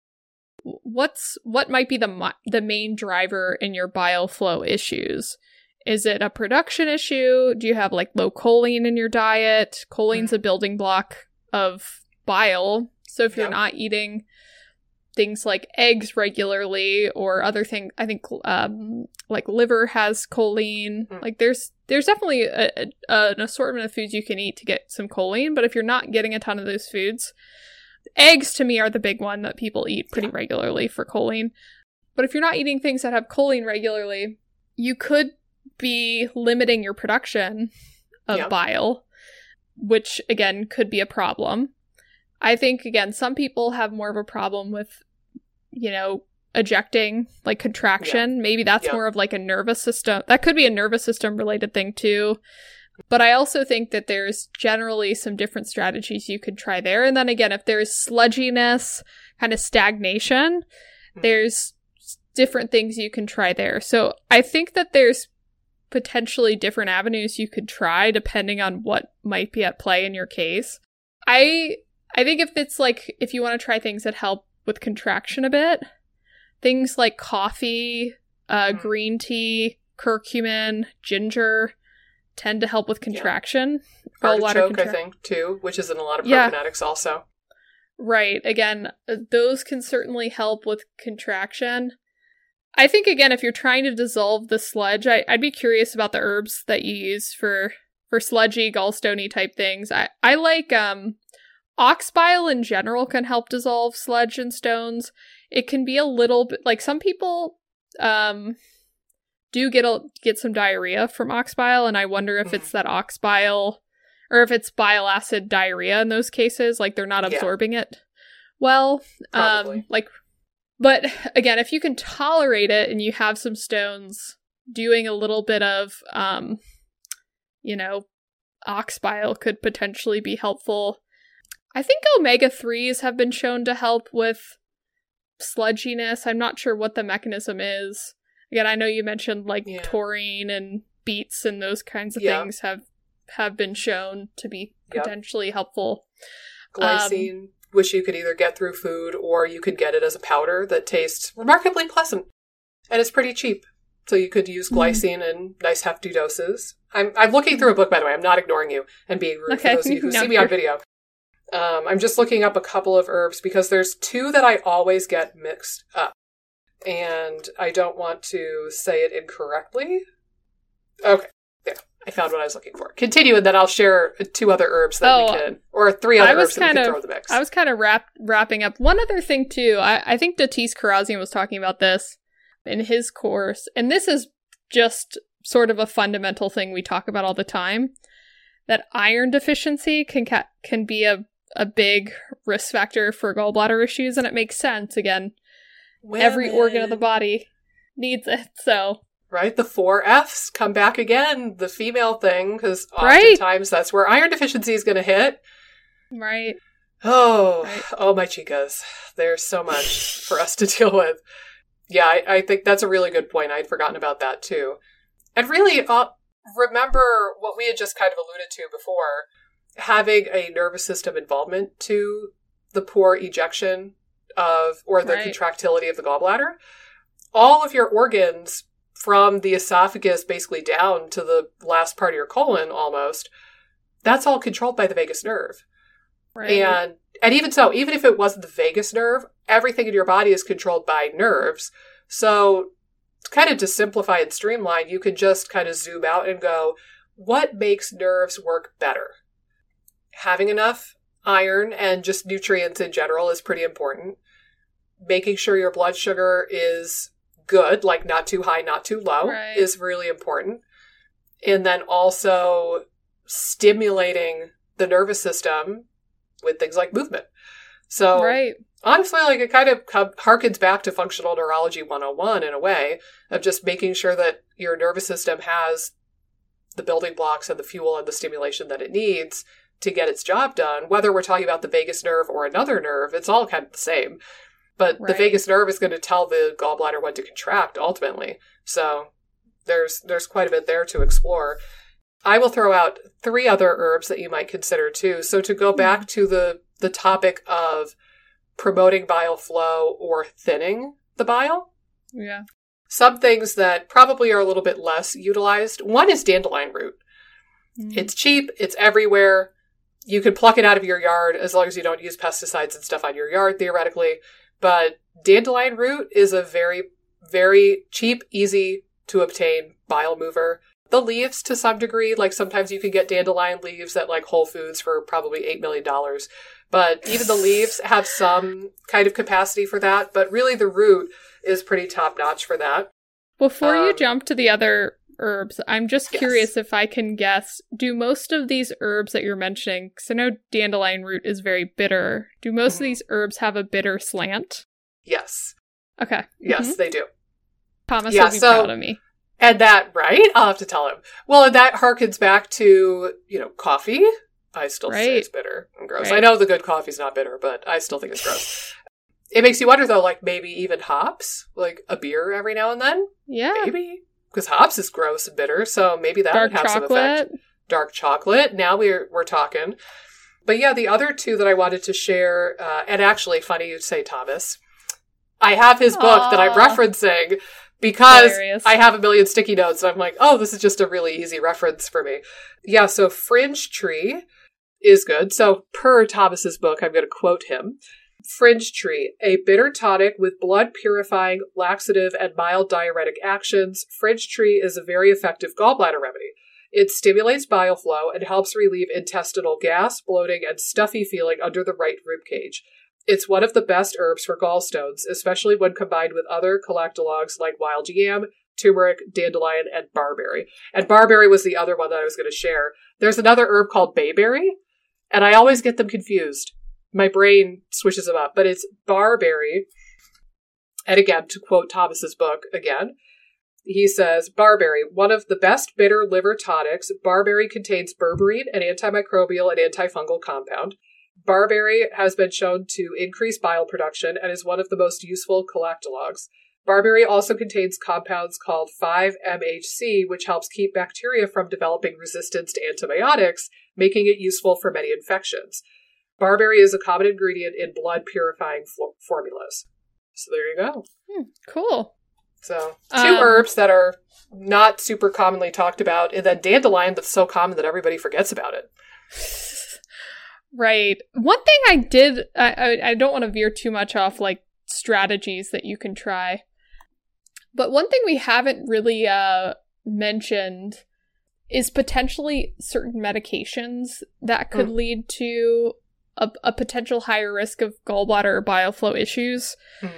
what might be the main driver in your bile flow issues. Is it a production issue? Do you have like low choline in your diet? Choline's a building block of bile. So if you're not eating things like eggs regularly or other things, I think like liver has choline. Like there's definitely an assortment of foods you can eat to get some choline, but if you're not getting a ton of those foods, eggs to me are the big one that people eat pretty regularly for choline. But if you're not eating things that have choline regularly, you could be limiting your production of bile, which again could be a problem. I think, again, some people have more of a problem with, ejecting, like contraction. Maybe that's more of like a nervous system. That could be a nervous system related thing too. But I also think that there's generally some different strategies you could try there. And then again, if there's sludginess, kind of stagnation, there's different things you can try there. So I think that there's potentially different avenues you could try depending on what might be at play in your case. I think if it's like, if you want to try things that help with contraction a bit, things like coffee, green tea, curcumin, ginger tend to help with contraction. Artichoke, I think, too, which is in a lot of prokinetics also. Right. Again, those can certainly help with contraction. I think, again, if you're trying to dissolve the sludge, I'd be curious about the herbs that you use for sludgy, gallstone-y type things. I like ox bile in general can help dissolve sludge and stones. It can be a little bit, like some people do get some diarrhea from ox bile, and I wonder if it's that ox bile, or if it's bile acid diarrhea in those cases, like they're not absorbing it well. Probably. But again, if you can tolerate it and you have some stones, doing a little bit of, ox bile could potentially be helpful. I think omega-3s have been shown to help with sludginess. I'm not sure what the mechanism is. Again, I know you mentioned taurine and beets and those kinds of things have been shown to be potentially helpful. Glycine, which you could either get through food or you could get it as a powder that tastes remarkably pleasant. And it's pretty cheap. So you could use glycine in nice hefty doses. I'm looking through a book, by the way. I'm not ignoring you and being rude for those of you who see me on video. I'm just looking up a couple of herbs because there's two that I always get mixed up. And I don't want to say it incorrectly. Okay, there. I found what I was looking for. Continue, and then I'll share two other herbs that we can, or three other herbs that we can throw in the mix. I was kind of wrapping up. One other thing, too. I think Datis Kharrazian was talking about this in his course, and this is just sort of a fundamental thing we talk about all the time, that iron deficiency can be a big risk factor for gallbladder issues, and it makes sense. Again, every organ of the body needs it, so... Right, the 4 Fs come back again, the female thing, because oftentimes that's where iron deficiency is going to hit. Right. Oh, my chicas. There's so much for us to deal with. Yeah, I think that's a really good point. I'd forgotten about that, too. And really, remember what we had just kind of alluded to before, having a nervous system involvement to the poor ejection or the contractility of the gallbladder. All of your organs, from the esophagus basically down to the last part of your colon almost, that's all controlled by the vagus nerve. Right. And even so, even if it wasn't the vagus nerve, everything in your body is controlled by nerves. So kind of to simplify and streamline, you could just kind of zoom out and go, what makes nerves work better? Having enough iron and just nutrients in general is pretty important. Making sure your blood sugar is good, like not too high, not too low, is really important. And then also stimulating the nervous system with things like movement. So honestly, like it kind of harkens back to functional neurology 101 in a way of just making sure that your nervous system has the building blocks and the fuel and the stimulation that it needs to get its job done. Whether we're talking about the vagus nerve or another nerve, it's all kind of the same. But the vagus nerve is going to tell the gallbladder when to contract, ultimately. So there's quite a bit there to explore. I will throw out 3 other herbs that you might consider, too. So to go back to the topic of promoting bile flow or thinning the bile. Yeah. Some things that probably are a little bit less utilized. One is dandelion root. It's cheap. It's everywhere. You can pluck it out of your yard as long as you don't use pesticides and stuff on your yard, theoretically. But dandelion root is a very, very cheap, easy to obtain bile mover. The leaves, to some degree, like sometimes you can get dandelion leaves at like Whole Foods for probably $8 million. But even the leaves have some kind of capacity for that. But really the root is pretty top notch for that. Before you jump to the other herbs, I'm just curious if I can guess, do most of these herbs that you're mentioning, because I know dandelion root is very bitter, do most of these herbs have a bitter slant? Yes. Okay. Yes, they do. Thomas will be proud of me. And that, right? I'll have to tell him. Well, and that harkens back to, coffee. I still say it's bitter and gross. Right. I know the good coffee's not bitter, but I still think it's gross. It makes you wonder, though, like maybe even hops, like a beer every now and then. Yeah. Maybe. Because hops is gross and bitter, so maybe that would have some effect. Dark chocolate. Now we're talking. But yeah, the other two that I wanted to share, and actually, funny you say Thomas, I have his book that I'm referencing because I have a million sticky notes, and I'm like, oh, this is just a really easy reference for me. Yeah, so Fringe Tree is good. So per Thomas's book, I'm going to quote him. Fringe Tree, a bitter tonic with blood-purifying, laxative, and mild diuretic actions. Fringe Tree is a very effective gallbladder remedy. It stimulates bile flow and helps relieve intestinal gas, bloating, and stuffy feeling under the right rib cage. It's one of the best herbs for gallstones, especially when combined with other collectologues like wild yam, turmeric, dandelion, and barberry. And barberry was the other one that I was going to share. There's another herb called bayberry, and I always get them confused. My brain switches them up, but it's barberry. And again, to quote Thomas's book again, he says, barberry, one of the best bitter liver tonics. Barberry contains berberine, an antimicrobial and antifungal compound. Barberry has been shown to increase bile production and is one of the most useful collectologues. Barberry also contains compounds called 5-MHC, which helps keep bacteria from developing resistance to antibiotics, making it useful for many infections. Barberry is a common ingredient in blood-purifying formulas. So there you go. Cool. So, two herbs that are not super commonly talked about, and then dandelion that's so common that everybody forgets about it. Right. One thing I don't want to veer too much off, like, strategies that you can try. But one thing we haven't really mentioned is potentially certain medications that could lead to a potential higher risk of gallbladder or bile flow issues.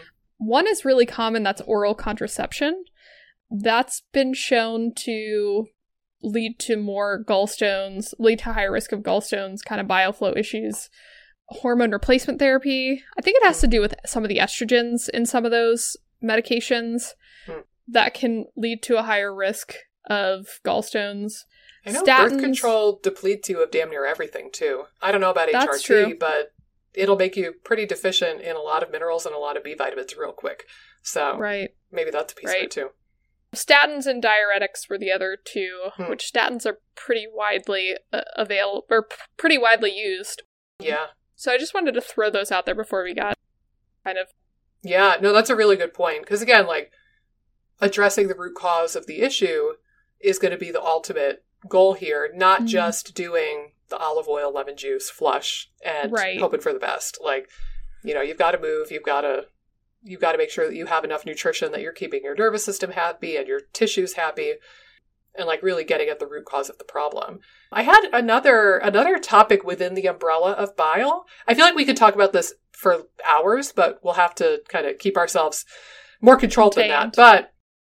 One is really common, that's oral contraception. That's been shown to lead to more gallstones, lead to higher risk of gallstones, kind of bile flow issues. Hormone replacement therapy, I think it has to do with some of the estrogens in some of those medications that can lead to a higher risk of gallstones. I know birth control depletes you of damn near everything, too. I don't know about That's HRT, true. But it'll make you pretty deficient in a lot of minerals and a lot of B vitamins real quick. So maybe that's a piece of it, too. Statins and diuretics were the other two, which statins are pretty widely available, or pretty widely used. Yeah. So I just wanted to throw those out there before we got kind of... Yeah, no, that's a really good point. Because again, like, addressing the root cause of the issue is going to be the ultimate goal here, not just doing the olive oil, lemon juice, flush, and hoping for the best. Like, you've got to move, you've got to make sure that you have enough nutrition, that you're keeping your nervous system happy and your tissues happy, and like really getting at the root cause of the problem. I had another topic within the umbrella of bile. I feel like we could talk about this for hours, but we'll have to kind of keep ourselves more controlled than that. But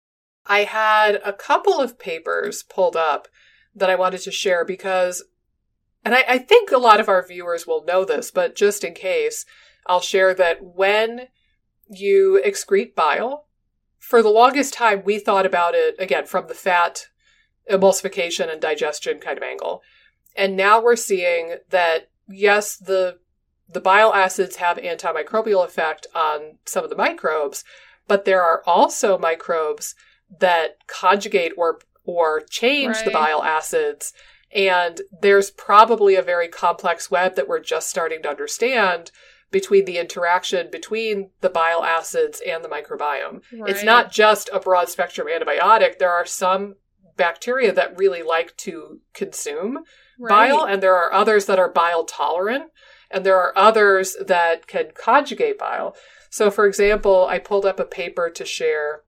I had a couple of papers pulled up that I wanted to share because, and I think a lot of our viewers will know this, but just in case, I'll share that when you excrete bile, for the longest time, we thought about it, again, from the fat emulsification and digestion kind of angle. And now we're seeing that, yes, the bile acids have antimicrobial effect on some of the microbes, but there are also microbes that conjugate or change the bile acids. And there's probably a very complex web that we're just starting to understand between the interaction between the bile acids and the microbiome. It's not just a broad spectrum antibiotic. There are some bacteria that really like to consume bile, and there are others that are bile tolerant, and there are others that can conjugate bile. So, for example, I pulled up a paper to share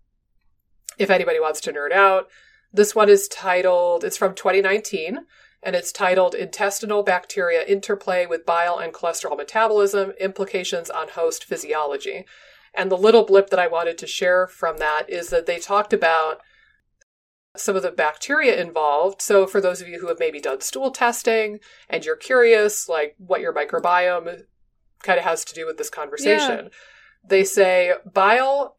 if anybody wants to nerd out. This one is titled, it's from 2019, and it's titled Intestinal Bacteria Interplay with Bile and Cholesterol Metabolism, Implications on Host Physiology. And the little blip that I wanted to share from that is that they talked about some of the bacteria involved. So for those of you who have maybe done stool testing and you're curious, like what your microbiome kind of has to do with this conversation, They say bile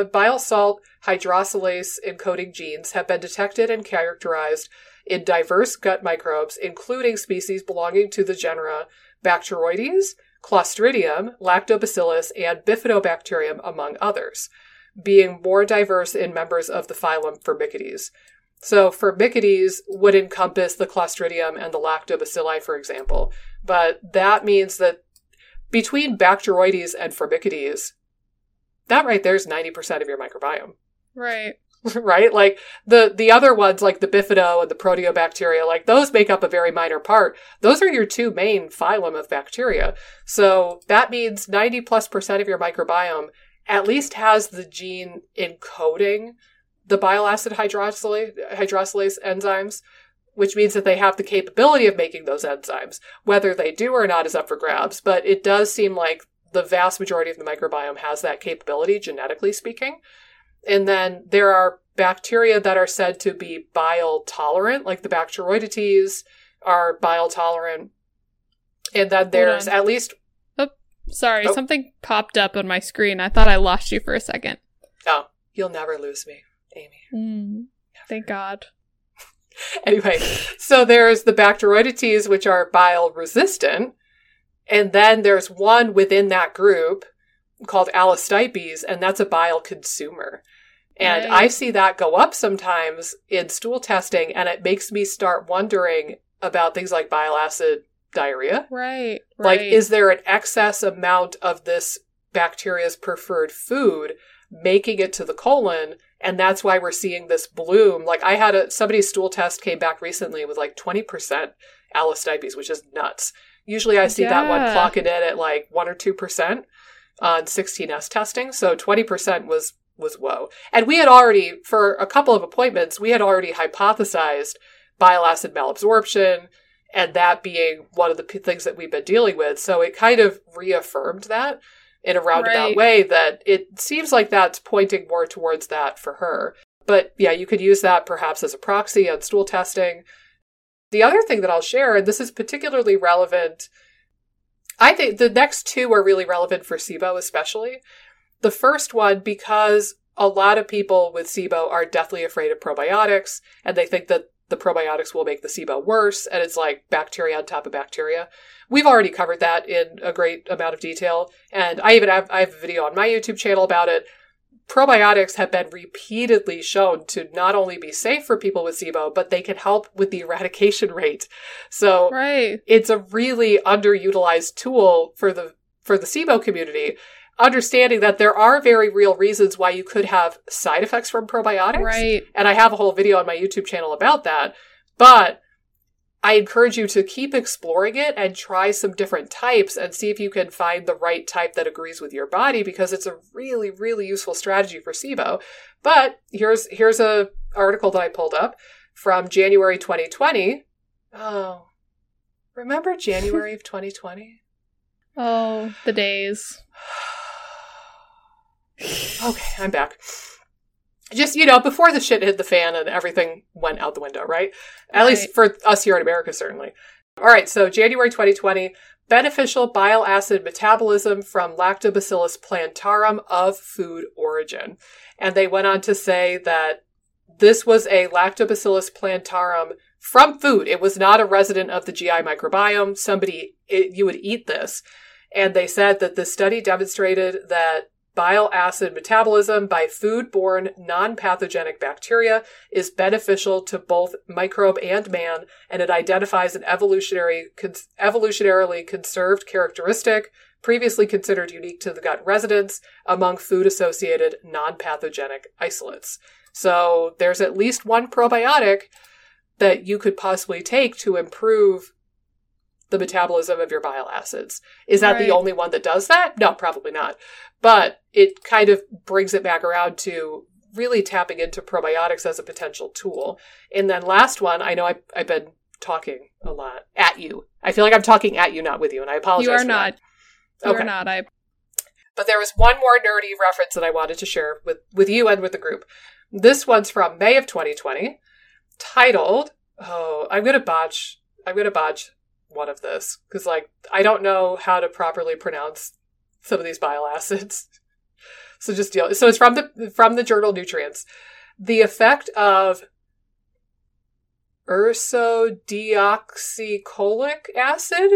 salt hydroxylase encoding genes have been detected and characterized in diverse gut microbes, including species belonging to the genera Bacteroides, Clostridium, Lactobacillus, and Bifidobacterium, among others, being more diverse in members of the phylum Firmicutes. So Firmicutes would encompass the Clostridium and the Lactobacilli, for example. But that means that between Bacteroides and Firmicutes, that right there is 90% of your microbiome. Right. Right? Like the other ones, like the Bifido and the Proteobacteria, like those make up a very minor part. Those are your two main phylum of bacteria. So that means 90+% of your microbiome at least has the gene encoding the bile acid hydroxylase enzymes, which means that they have the capability of making those enzymes. Whether they do or not is up for grabs, but it does seem like the vast majority of the microbiome has that capability, genetically speaking. And then there are bacteria that are said to be bile tolerant, like the Bacteroidetes are bile tolerant. And then there's at least... Sorry, something popped up on my screen. I thought I lost you for a second. Oh, you'll never lose me, Amy. Thank God. Anyway, so there's the Bacteroidetes, which are bile resistant. And then there's one within that group called Allostipes, and that's a bile consumer. And I see that go up sometimes in stool testing, and it makes me start wondering about things like bile acid diarrhea. Right. Like, is there an excess amount of this bacteria's preferred food making it to the colon? And that's why we're seeing this bloom. Like, I had somebody's stool test came back recently with like 20% Allostipes, which is nuts. Usually I see that one clocking in at like 1 or 2% on 16S testing. So 20% was whoa. And we had already, for a couple of appointments, we had already hypothesized bile acid malabsorption, and that being one of the things that we've been dealing with. So it kind of reaffirmed that in a roundabout way, that it seems like that's pointing more towards that for her. But yeah, you could use that perhaps as a proxy on stool testing. The other thing that I'll share, and this is particularly relevant, I think the next two are really relevant for SIBO especially. The first one, because a lot of people with SIBO are deathly afraid of probiotics, and they think that the probiotics will make the SIBO worse, and it's like bacteria on top of bacteria. We've already covered that in a great amount of detail, and I have a video on my YouTube channel about it. Probiotics have been repeatedly shown to not only be safe for people with SIBO, but they can help with the eradication rate. So it's a really underutilized tool for the SIBO community, understanding that there are very real reasons why you could have side effects from probiotics. Right. And I have a whole video on my YouTube channel about that. But I encourage you to keep exploring it and try some different types and see if you can find the right type that agrees with your body, because it's a really, really useful strategy for SIBO. But here's a article that I pulled up from January 2020. Oh, remember January of 2020? Oh, the days. Okay, I'm back. Just, before the shit hit the fan and everything went out the window, right? At least for us here in America, certainly. All right, so January 2020, beneficial bile acid metabolism from Lactobacillus plantarum of food origin. And they went on to say that this was a Lactobacillus plantarum from food. It was not a resident of the GI microbiome. You would eat this. And they said that the study demonstrated that bile acid metabolism by food-borne non-pathogenic bacteria is beneficial to both microbe and man, and it identifies an evolutionarily conserved characteristic previously considered unique to the gut residents among food-associated non-pathogenic isolates. So there's at least one probiotic that you could possibly take to improve the metabolism of your bile acids. Is that the only one that does that? No, probably not. But it kind of brings it back around to really tapping into probiotics as a potential tool. And then last one, I know I've been talking a lot at you. I feel like I'm talking at you, not with you, and I apologize. You are not. You are not. But there was one more nerdy reference that I wanted to share with you and with the group. This one's from May of 2020, titled, I'm going to botch one of this, because I don't know how to properly pronounce some of these bile acids. So just deal. So it's from the journal Nutrients. The effect of ursodeoxycholic acid.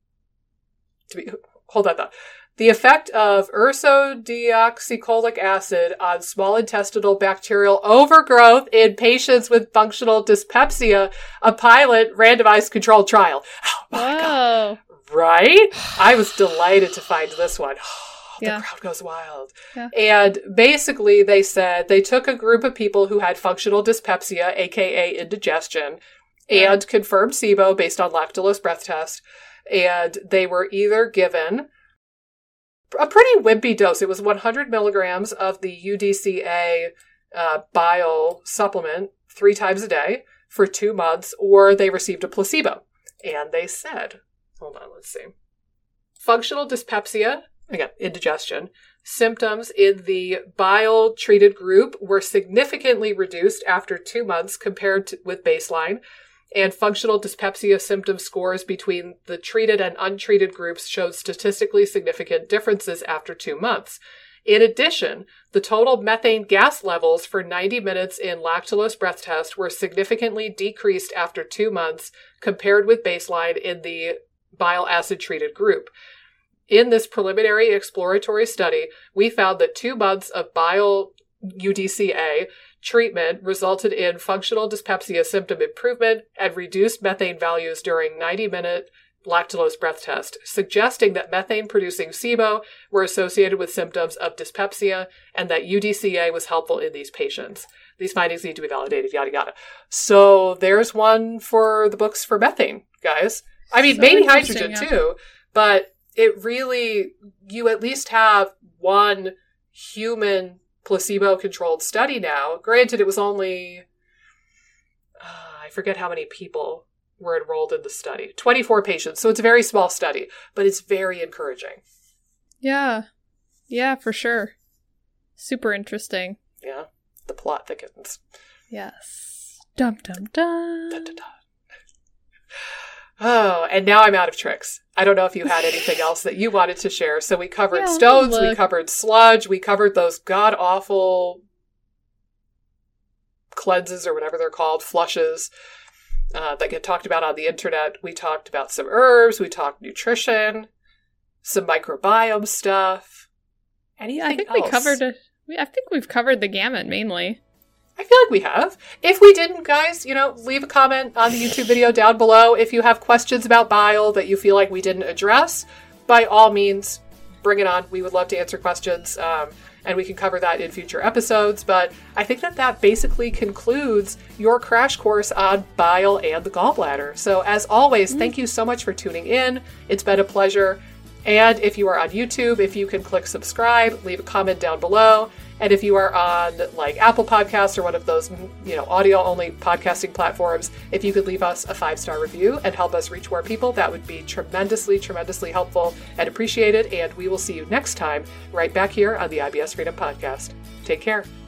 Hold that thought. The effect of ursodeoxycholic acid on small intestinal bacterial overgrowth in patients with functional dyspepsia, a pilot randomized controlled trial. Oh my God. Right? I was delighted to find this one. The crowd goes wild. Yeah. And basically they said they took a group of people who had functional dyspepsia, aka indigestion, and confirmed SIBO based on lactulose breath test. And they were either given a pretty wimpy dose. It was 100 milligrams of the UDCA bile supplement 3 times a day for 2 months, or they received a placebo. And they said, hold on, let's see. Functional dyspepsia, again, indigestion, symptoms in the bile-treated group were significantly reduced after 2 months compared with baseline. And functional dyspepsia symptom scores between the treated and untreated groups showed statistically significant differences after 2 months. In addition, the total methane gas levels for 90 minutes in lactulose breath test were significantly decreased after 2 months compared with baseline in the bile acid treated group. In this preliminary exploratory study, we found that 2 months of bile UDCA treatment resulted in functional dyspepsia symptom improvement and reduced methane values during 90-minute lactulose breath test, suggesting that methane-producing SIBO were associated with symptoms of dyspepsia and that UDCA was helpful in these patients. These findings need to be validated, yada, yada. So there's one for the books for methane, guys. I mean, so maybe hydrogen too, but it really, you at least have one human placebo-controlled study now. Granted, it was only, I forget how many people were enrolled in the study. 24 patients, so it's a very small study, but it's very encouraging. Yeah. Yeah, for sure. Super interesting. Yeah. The plot thickens. Yes. Dum dum dum. Dun, dun, dun. Oh, and now I'm out of tricks. I don't know if you had anything else that you wanted to share. So we covered stones, we covered sludge, we covered those god-awful cleanses or whatever they're called, flushes that get talked about on the internet. We talked about some herbs, we talked nutrition, some microbiome stuff. Anything I think else? I think we've covered the gamut mainly. I feel like we have. If we didn't, guys, leave a comment on the YouTube video down below. If you have questions about bile that you feel like we didn't address, by all means, bring it on. We would love to answer questions, and we can cover that in future episodes. But I think that basically concludes your crash course on bile and the gallbladder. So as always, thank you so much for tuning in. It's been a pleasure. And if you are on YouTube, if you can click subscribe, leave a comment down below. And if you are on Apple Podcasts or one of those, audio-only podcasting platforms, if you could leave us a 5-star review and help us reach more people, that would be tremendously, tremendously helpful and appreciated. And we will see you next time right back here on the IBS Freedom Podcast. Take care.